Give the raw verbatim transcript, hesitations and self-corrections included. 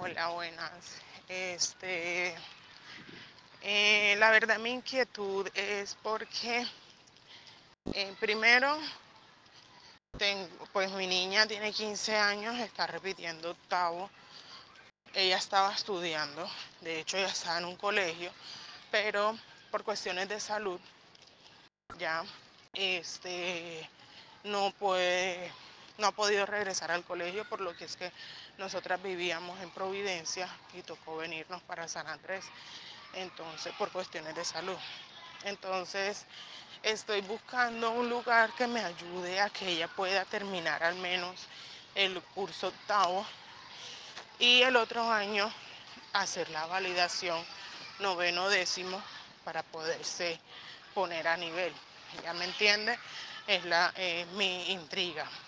Hola, buenas. Este, eh, la verdad mi inquietud es porque eh, primero tengo, pues mi niña tiene quince años, está repitiendo octavo. Ella estaba estudiando, de hecho ella estaba en un colegio, pero por cuestiones de salud ya este no puede, no ha podido regresar al colegio, por lo que es que nosotras vivíamos en Providencia y tocó venirnos para San Andrés, entonces por cuestiones de salud. Entonces estoy buscando un lugar que me ayude a que ella pueda terminar al menos el curso octavo y el otro año hacer la validación noveno décimo para poderse poner a nivel. ¿Ya me entiende? Es la, eh, mi intriga.